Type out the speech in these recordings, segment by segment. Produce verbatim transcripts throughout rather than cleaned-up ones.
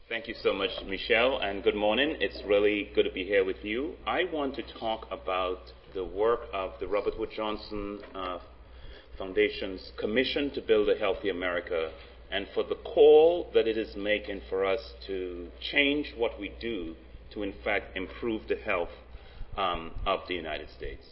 Thank you so much, Michelle, and good morning. It's really good to be here with you. I want to talk about the work of the Robert Wood Johnson uh, Foundation's Commission to Build a Healthy America, and for the call that it is making for us to change what we do to, in fact, improve the health um, of the United States.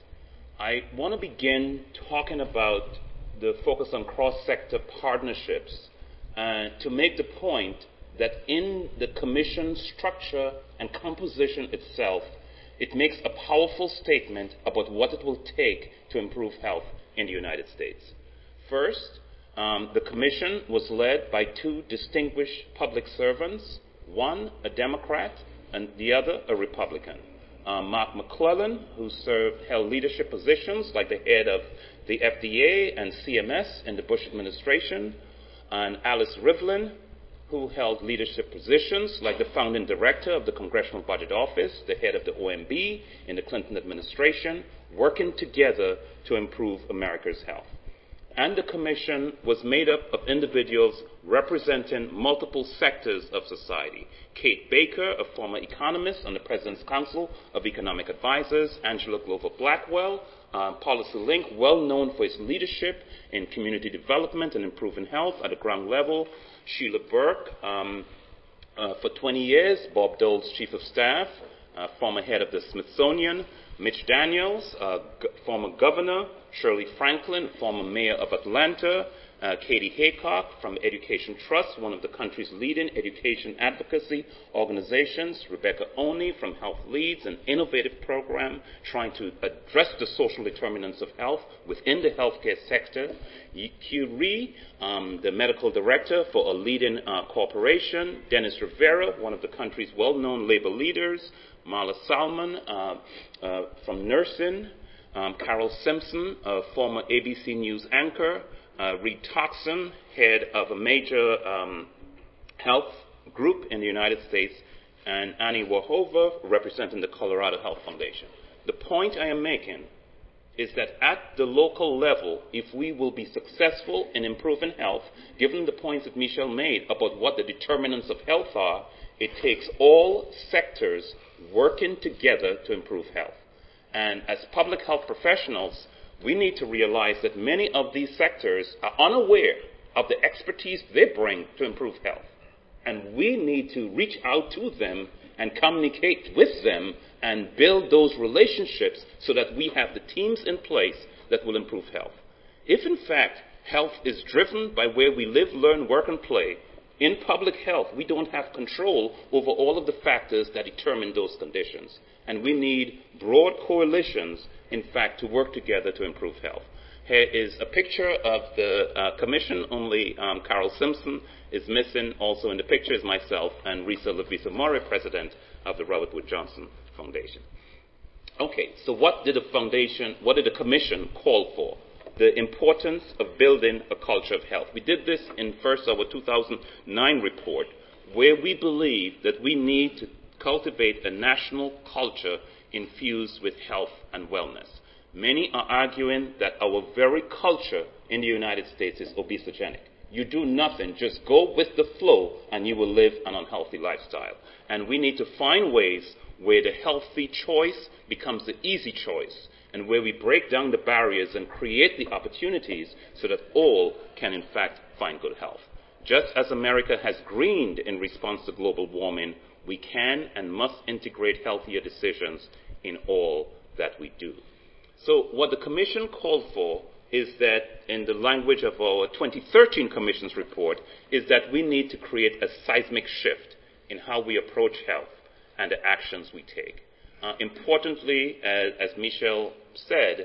I want to begin talking about the focus on cross-sector partnerships uh, to make the point that in the Commission structure and composition itself, it makes a powerful statement about what it will take to improve health in the United States. First, um, the Commission was led by two distinguished public servants, one a Democrat and the other a Republican. Uh, Mark McClellan, who served, held leadership positions like the head of the F D A and C M S in the Bush administration, and Alice Rivlin, who held leadership positions like the founding director of the Congressional Budget Office, the head of the O M B in the Clinton administration, working together to improve America's health. And the commission was made up of individuals representing multiple sectors of society. Kate Baker, a former economist on the President's Council of Economic Advisors, Angela Glover Blackwell, uh, Policy Link, well known for its leadership in community development and improving health at the ground level, Sheila Burke, um, uh, for twenty years, Bob Dole's chief of staff, uh, former head of the Smithsonian, Mitch Daniels, uh, g- former governor, Shirley Franklin, former mayor of Atlanta, uh, Katie Haycock from Education Trust, one of the country's leading education advocacy organizations, Rebecca Oney from Health Leads, an innovative program trying to address the social determinants of health within the healthcare sector, Hugh Rhee, um, the medical director for a leading uh, corporation, Dennis Rivera, one of the country's well-known labor leaders, Marla Salmon uh, uh, from nursing, um, Carol Simpson, a former A B C News anchor, uh, Reed Toxin, head of a major um, health group in the United States, and Annie Wahova, representing the Colorado Health Foundation. The point I am making is that at the local level, if we will be successful in improving health, given the points that Michelle made about what the determinants of health are, it takes all sectors working together to improve health. And as public health professionals, we need to realize that many of these sectors are unaware of the expertise they bring to improve health. And we need to reach out to them and communicate with them and build those relationships so that we have the teams in place that will improve health. If, in fact, health is driven by where we live, learn, work, and play, in public health, we don't have control over all of the factors that determine those conditions. And we need broad coalitions, in fact, to work together to improve health. Here is a picture of the uh, commission. Only um, Carol Simpson is missing. Also in the picture is myself and Risa Lavisa Murray, president of the Robert Wood Johnson Foundation. Okay, so what did the foundation, what did the commission call for? The importance of building a culture of health. We did this in first our two thousand nine report, where we believe that we need to cultivate a national culture infused with health and wellness. Many are arguing that our very culture in the United States is obesogenic. You do nothing, just go with the flow, and you will live an unhealthy lifestyle. And we need to find ways where the healthy choice becomes the easy choice, and where we break down the barriers and create the opportunities so that all can, in fact, find good health. Just as America has greened in response to global warming, we can and must integrate healthier decisions in all that we do. So what the Commission called for is that, in the language of our twenty thirteen Commission's report, is that we need to create a seismic shift in how we approach health and the actions we take. Uh, importantly, as, as Michelle said,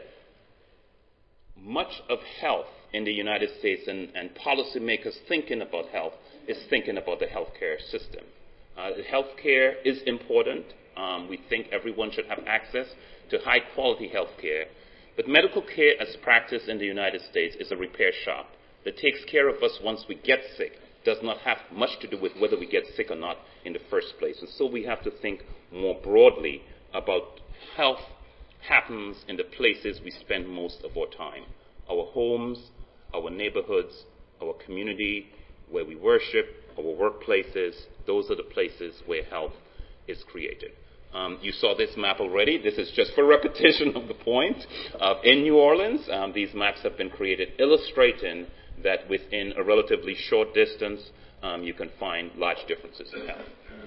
much of health in the United States and, and policymakers thinking about health is thinking about the healthcare system. Uh, healthcare is important. Um, we think everyone should have access to high-quality healthcare. But medical care as practiced in the United States is a repair shop that takes care of us once we get sick. Does not have much to do with whether we get sick or not in the first place. And so we have to think more broadly about health happens in the places we spend most of our time. Our homes, our neighborhoods, our community, where we worship, our workplaces. Those are the places where health is created. Um, you saw this map already. This is just for repetition of the point. Uh, in New Orleans, um, these maps have been created illustrating that within a relatively short distance, um, you can find large differences in health.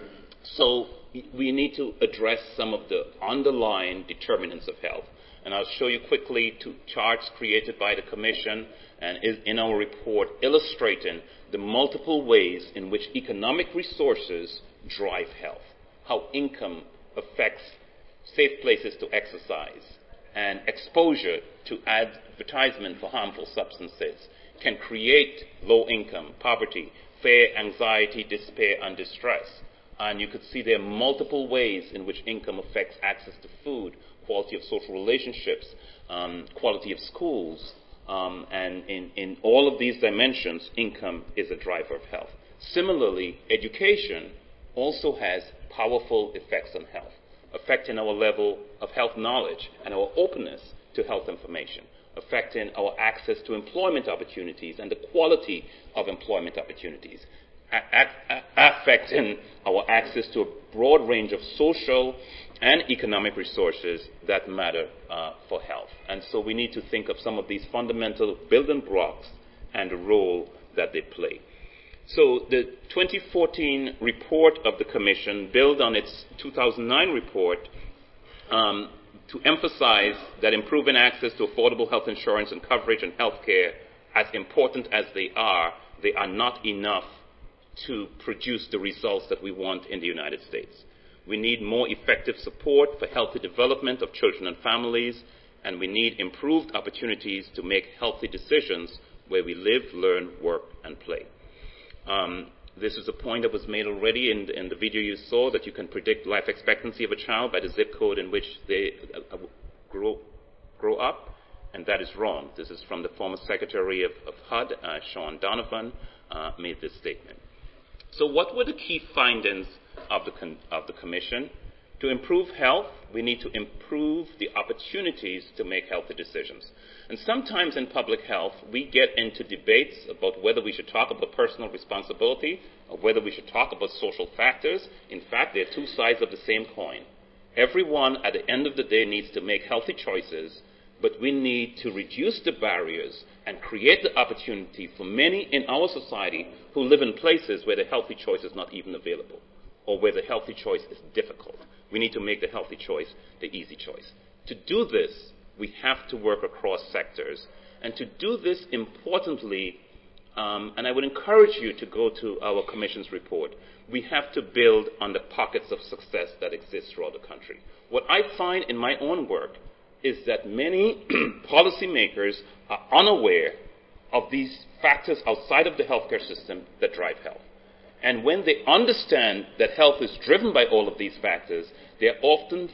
So we need to address some of the underlying determinants of health. And I'll show you quickly two charts created by the Commission and in our report illustrating the multiple ways in which economic resources drive health, how income affects safe places to exercise, and exposure to advertisement for harmful substances can create low income, poverty, fear, anxiety, despair, and distress. And you could see there are multiple ways in which income affects access to food, quality of social relationships, um, quality of schools, um, and in, in all of these dimensions, income is a driver of health. Similarly, education also has powerful effects on health, affecting our level of health knowledge and our openness to health information, affecting our access to employment opportunities and the quality of employment opportunities, a- a- affecting our access to a broad range of social and economic resources that matter uh, for health. And so we need to think of some of these fundamental building blocks and the role that they play. So the twenty fourteen report of the Commission built on its two thousand nine report um, to emphasize that improving access to affordable health insurance and coverage and health care, as important as they are, they are not enough to produce the results that we want in the United States. We need more effective support for healthy development of children and families, and we need improved opportunities to make healthy decisions where we live, learn, work, and play. Um, this is a point that was made already in the, in the video you saw, that you can predict life expectancy of a child by the zip code in which they uh, grow, grow up, and that is wrong. This is from the former Secretary of, of H U D, uh, Sean Donovan, uh, made this statement. So what were the key findings of the, con- of the Commission? To improve health, we need to improve the opportunities to make healthy decisions. And sometimes in public health, we get into debates about whether we should talk about personal responsibility or whether we should talk about social factors. In fact, they're two sides of the same coin. Everyone, at the end of the day, needs to make healthy choices, but we need to reduce the barriers and create the opportunity for many in our society who live in places where the healthy choice is not even available, or where the healthy choice is difficult. We need to make the healthy choice the easy choice. To do this, we have to work across sectors. And to do this importantly, um, and I would encourage you to go to our Commission's report, we have to build on the pockets of success that exist throughout the country. What I find in my own work is that many policymakers are unaware of these factors outside of the healthcare system that drive health. And when they understand that health is driven by all of these factors, they're often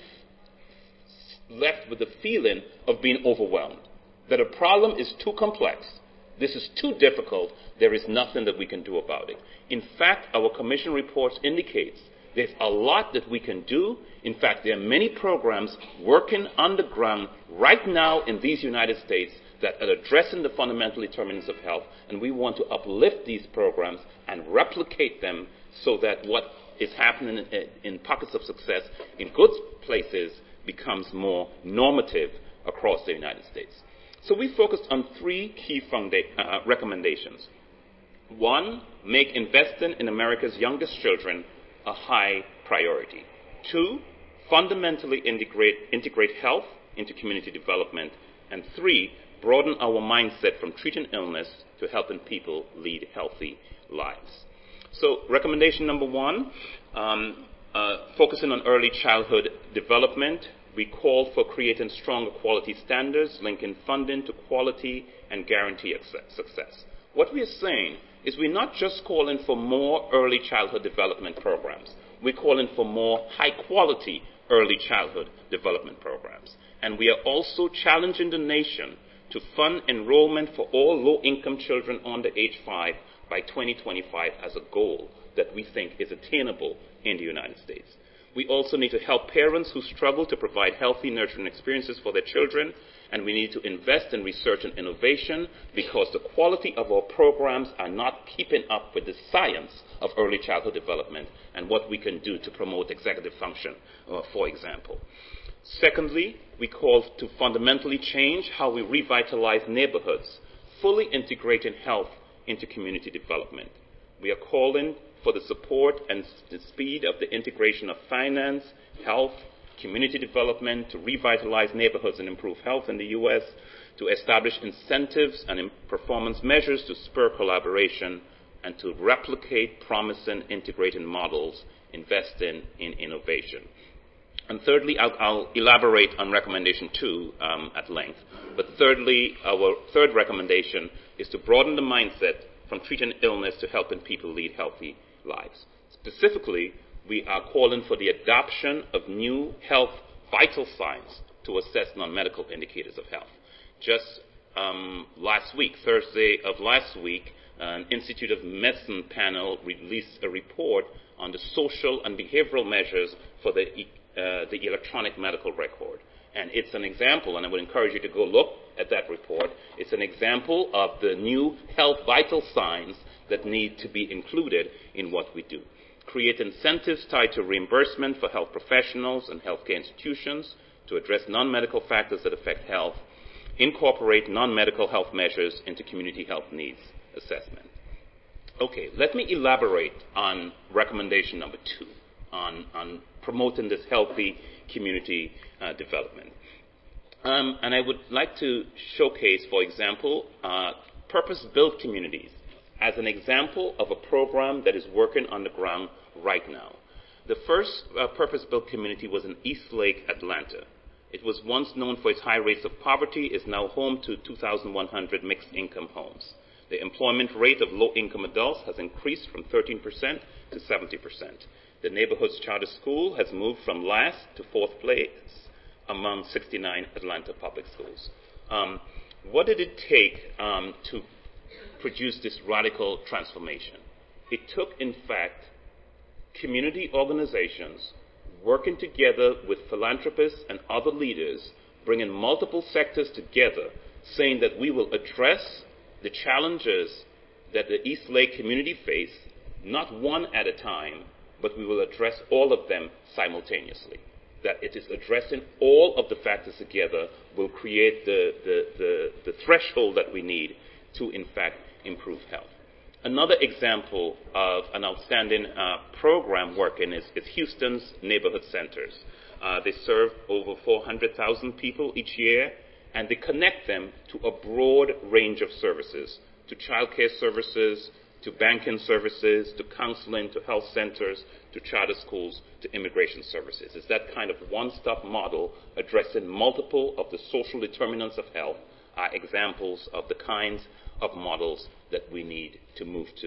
left with the feeling of being overwhelmed, that a problem is too complex, this is too difficult, there is nothing that we can do about it. In fact, our Commission reports indicates there's a lot that we can do. In fact, there are many programs working on the ground right now in these United States that are addressing the fundamental determinants of health, and we want to uplift these programs and replicate them so that what is happening in, in pockets of success in good places becomes more normative across the United States. So we focused on three key founda- uh, recommendations. One, make investing in America's youngest children a high priority. Two, fundamentally integrate, integrate health into community development. And three, broaden our mindset from treating illness to helping people lead healthy lives. So recommendation number one, um, uh, focusing on early childhood development. We call for creating stronger quality standards, linking funding to quality and guarantee success. What we are saying is we're not just calling for more early childhood development programs. We're calling for more high-quality early childhood development programs. And we are also challenging the nation to fund enrollment for all low-income children under age five by twenty twenty-five as a goal that we think is attainable in the United States. We also need to help parents who struggle to provide healthy, nurturing experiences for their children. And we need to invest in research and innovation because the quality of our programs are not keeping up with the science of early childhood development and what we can do to promote executive function, uh, for example. Secondly, we call to fundamentally change how we revitalize neighborhoods, fully integrating health into community development. We are calling for the support and the speed of the integration of finance, health, community development to revitalize neighborhoods and improve health in the U S, to establish incentives and performance measures to spur collaboration, and to replicate promising integrated models, investing in innovation. And thirdly, I'll, I'll elaborate on recommendation two um, at length. But thirdly, our third recommendation is to broaden the mindset from treating illness to helping people lead healthy lives. Specifically, we are calling for the adoption of new health vital signs to assess non-medical indicators of health. Just um, last week, Thursday of last week, an Institute of Medicine panel released a report on the social and behavioral measures for the, uh, the electronic medical record. And it's an example, and I would encourage you to go look at that report. It's an example of the new health vital signs that need to be included in what we do. Create incentives tied to reimbursement for health professionals and healthcare institutions to address non-medical factors that affect health. Incorporate non-medical health measures into community health needs assessment. Okay, let me elaborate on recommendation number two, on, on promoting this healthy community uh, development. Um, and I would like to showcase, for example, uh, purpose-built communities as an example of a program that is working on the ground right now. The first uh, purpose-built community was in Eastlake, Atlanta. It was once known for its high rates of poverty, is now home to two thousand one hundred mixed-income homes. The employment rate of low-income adults has increased from thirteen percent to seventy percent. The neighborhood's charter school has moved from last to fourth place among sixty-nine Atlanta public schools. Um, what did it take um, to produce this radical transformation? It took, in fact, community organizations working together with philanthropists and other leaders, bringing multiple sectors together, saying that we will address the challenges that the Eastlake community face, not one at a time, but we will address all of them simultaneously. That it is addressing all of the factors together will create the, the, the, the threshold that we need to, in fact, improve health. Another example of an outstanding uh, program working is, is Houston's neighborhood centers. Uh, they serve over four hundred thousand people each year, and they connect them to a broad range of services, to childcare services, to banking services, to counseling, to health centers, to charter schools, to immigration services. It's that kind of one-stop model addressing multiple of the social determinants of health are examples of the kinds of models that we need to move to.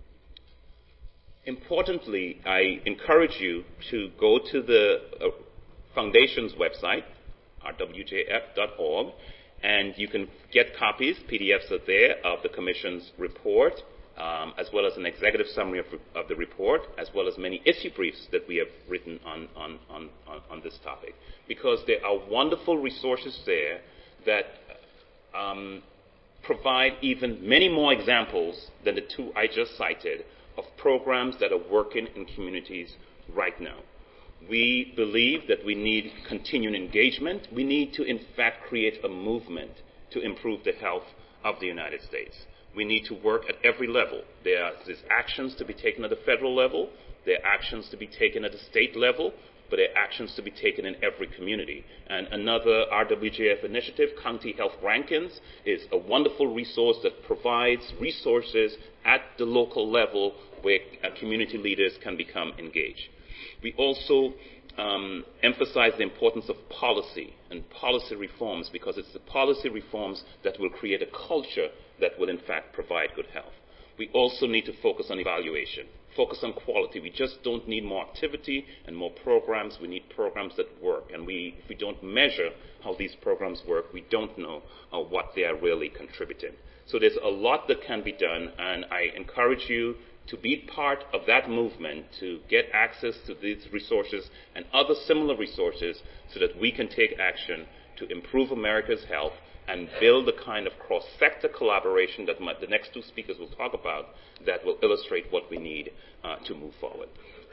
Importantly, I encourage you to go to the uh, Foundation's website, r w j f dot org, and you can get copies, P D Fs are there, of the Commission's report, um, as well as an executive summary of, of the report, as well as many issue briefs that we have written on, on, on, on, on this topic. Because there are wonderful resources there that um, provide even many more examples than the two I just cited of programs that are working in communities right now. We believe that we need continuing engagement. We need to, in fact, create a movement to improve the health of the United States. We need to work at every level. There are there's actions to be taken at the federal level. There are actions to be taken at the state level. But there are actions to be taken in every community. And another R W J F initiative, County Health Rankings, is a wonderful resource that provides resources at the local level where uh, community leaders can become engaged. We also um, emphasize the importance of policy and policy reforms, because it's the policy reforms that will create a culture that will in fact provide good health. We also need to focus on evaluation, focus on quality. We just don't need more activity and more programs. We need programs that work. And we, if we don't measure how these programs work, we don't know uh, what they are really contributing. So there's a lot that can be done, and I encourage you to be part of that movement, to get access to these resources and other similar resources so that we can take action to improve America's health and build the kind of cross-sector collaboration that my, the next two speakers will talk about that will illustrate what we need uh, to move forward.